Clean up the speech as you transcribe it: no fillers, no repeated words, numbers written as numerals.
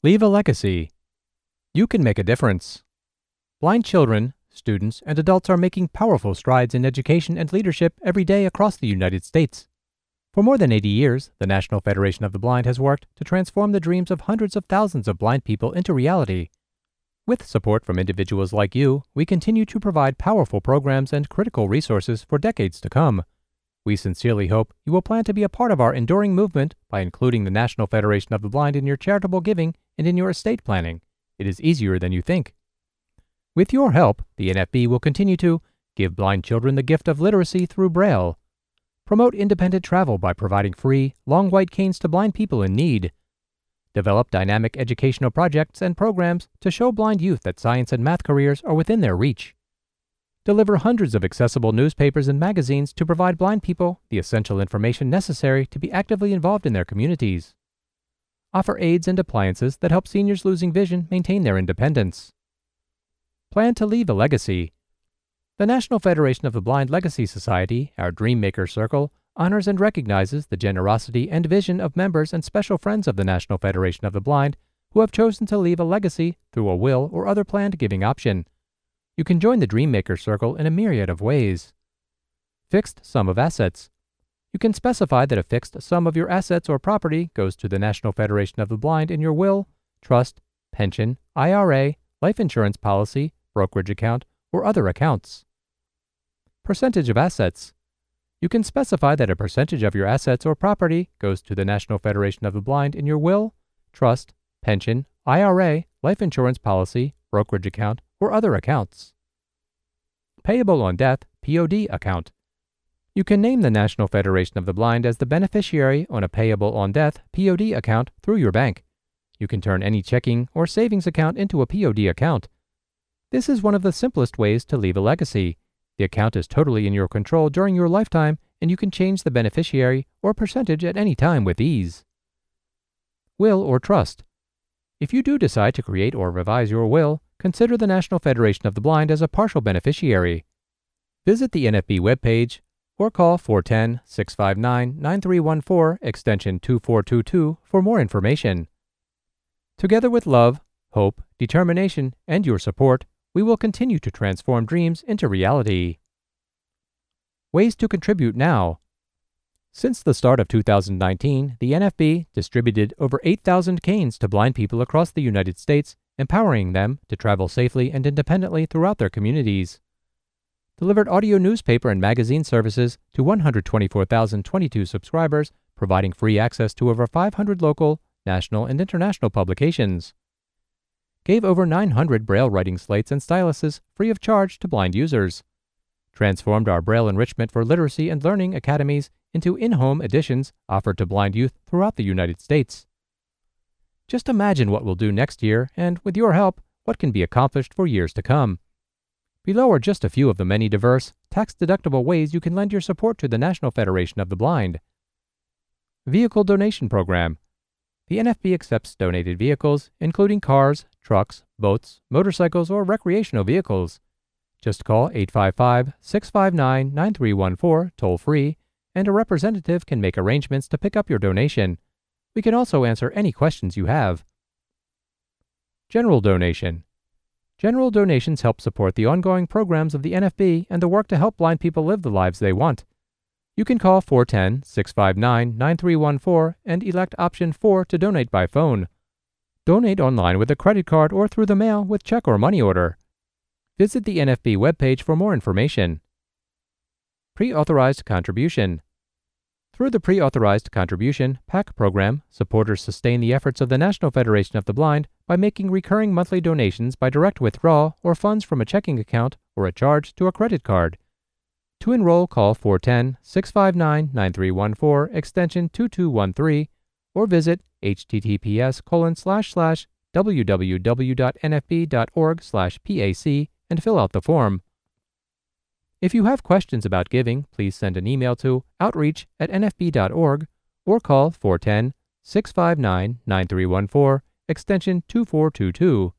Leave a legacy. You can make a difference. Blind children, students, and adults are making powerful strides in education and leadership every day across the United States. For more than 80 years, the National Federation of the Blind has worked to transform the dreams of hundreds of thousands of blind people into reality. With support from individuals like you, we continue to provide powerful programs and critical resources for decades to come. We sincerely hope you will plan to be a part of our enduring movement by including the National Federation of the Blind in your charitable giving and in your estate planning. It is easier than you think. With your help, the NFB will continue to give blind children the gift of literacy through Braille, promote independent travel by providing free, long white canes to blind people in need, develop dynamic educational projects and programs to show blind youth that science and math careers are within their reach, deliver hundreds of accessible newspapers and magazines to provide blind people the essential information necessary to be actively involved in their communities, offer aids and appliances that help seniors losing vision maintain their independence, plan to leave a legacy. The National Federation of the Blind Legacy Society, our Dreammaker Circle, honors and recognizes the generosity and vision of members and special friends of the National Federation of the Blind who have chosen to leave a legacy through a will or other planned giving option. You can join the Dreammaker Circle in a myriad of ways. Fixed sum of assets. You can specify that a fixed sum of your assets or property goes to the National Federation of the Blind in your will, trust, pension, IRA, life insurance policy, brokerage account, or other accounts. Percentage of assets. You can specify that a percentage of your assets or property goes to the National Federation of the Blind in your will, trust, pension, IRA, life insurance policy, brokerage account, or other accounts. Payable on death, POD account. You can name the National Federation of the Blind as the beneficiary on a payable on death, POD account through your bank. You can turn any checking or savings account into a POD account. This is one of the simplest ways to leave a legacy. The account is totally in your control during your lifetime, and you can change the beneficiary or percentage at any time with ease. Will or trust. If you do decide to create or revise your will, consider the National Federation of the Blind as a partial beneficiary. Visit the NFB webpage or call 410-659-9314 extension 2422 for more information. Together with love, hope, determination, and your support, we will continue to transform dreams into reality. Ways to contribute now. Since the start of 2019, the NFB distributed over 8,000 canes to blind people across the United States, empowering them to travel safely and independently throughout their communities. Delivered audio newspaper and magazine services to 124,022 subscribers, providing free access to over 500 local, national, and international publications. Gave over 900 Braille writing slates and styluses free of charge to blind users. Transformed our Braille enrichment for literacy and learning academies into in-home editions offered to blind youth throughout the United States. Just imagine what we'll do next year, and with your help, what can be accomplished for years to come. Below are just a few of the many diverse, tax-deductible ways you can lend your support to the National Federation of the Blind. Vehicle Donation Program. The NFB accepts donated vehicles, including cars, trucks, boats, motorcycles, or recreational vehicles. Just call 855-659-9314 toll-free, and a representative can make arrangements to pick up your donation. We can also answer any questions you have. General Donation. General donations help support the ongoing programs of the NFB and the work to help blind people live the lives they want. You can call 410-659-9314 and elect option 4 to donate by phone. Donate online with a credit card or through the mail with check or money order. Visit the NFB webpage for more information. Pre-authorized contribution. Through the Pre-Authorized Contribution PAC program, supporters sustain the efforts of the National Federation of the Blind by making recurring monthly donations by direct withdrawal or funds from a checking account or a charge to a credit card. To enroll, call 410-659-9314 extension 2213 or visit https://www.nfb.org/PAC and fill out the form. If you have questions about giving, please send an email to outreach@nfb.org or call 410-659-9314 extension 2422.